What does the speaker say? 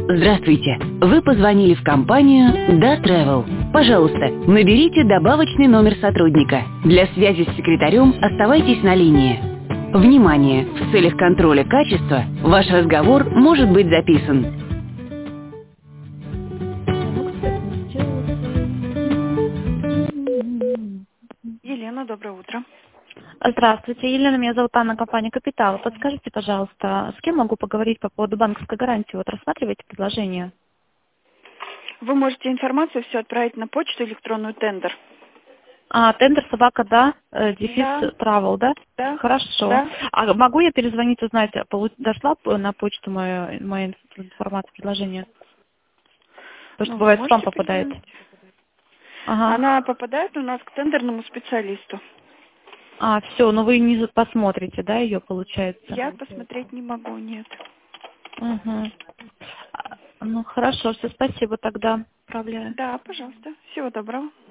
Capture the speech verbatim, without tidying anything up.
Здравствуйте! Вы позвонили в компанию Да Travel. Пожалуйста, наберите добавочный номер сотрудника. Для связи с секретарем оставайтесь на линии. Внимание! В целях контроля качества ваш разговор может быть записан. Елена, доброе утро. Здравствуйте, Елена, меня зовут Анна, компания «Капитал». Подскажите, пожалуйста, с кем могу поговорить по поводу банковской гарантии? Вот рассматриваете предложение? Вы можете информацию все отправить на почту электронную тендер. А, тендер собака, да? Э, Дефис Да. Travel, да? Да. Хорошо. Да. А могу я перезвонить, узнать, полу- дошла п- на почту моя, моя информация, предложение? Потому что Ну, вы бывает в спам можете попадает. перезвонить. Ага. Она попадает у нас к тендерному специалисту. А, все, но вы не за- посмотрите, да, ее, получается? Я посмотреть не могу, нет. Угу. Ну, хорошо, все, спасибо тогда. Отправляю. Да, пожалуйста. Всего доброго.